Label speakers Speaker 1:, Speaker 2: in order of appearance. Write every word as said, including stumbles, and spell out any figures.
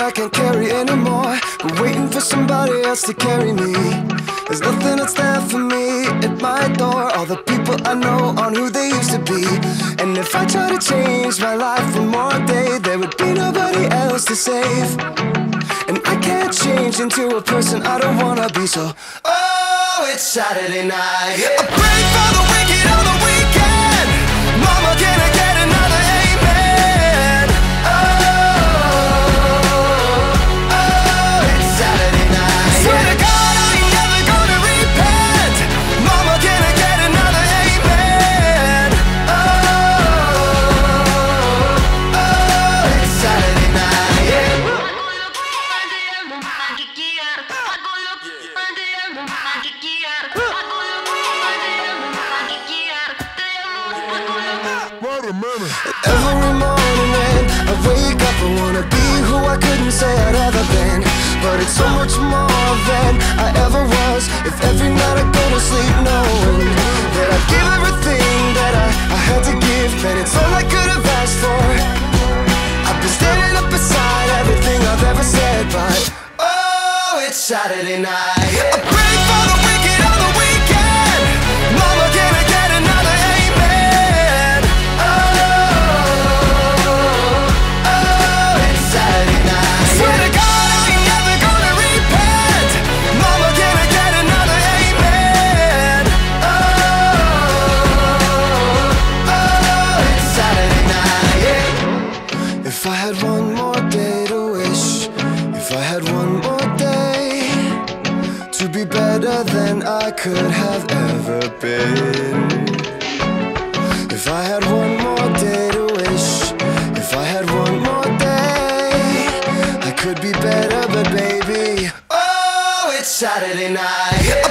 Speaker 1: I can't carry anymore. But waiting for somebody else to carry me. There's nothing that's there for me at my door. All the people I know aren't who they used to be. And if I try to change my life one more day, there would be nobody else to save. And I can't change into a person I don't wanna be. So, oh, it's Saturday night. I pray for the wicked on the weekend. Mama, can I get another amen? Oh, oh, it's Saturday night. Swear to God, I ain't never gonna repent. Mama, can I get another amen? Oh, oh, it's Saturday night. Yeah. Every morning when I wake up, I wanna be who I couldn't say I'd ever been. But it's so much more than I ever was. If every night I go to sleep knowing that I give everything that I, I had to give, then it's all I could have asked for. I've been standing up beside everything I've ever said, but oh, it's Saturday night. I pray for the wicked on the weekend. Mama, can I get another amen? Oh, oh, it's Saturday night. Swear to God, I ain't never gonna repent. Mama, can I get another amen? Oh, oh, it's Saturday night. Yeah. If I had one more day to wish, if I had one more day to be better than I could have ever been. If I had one more day to wish, if I had one more day, I could be better, but baby, oh, it's Saturday night.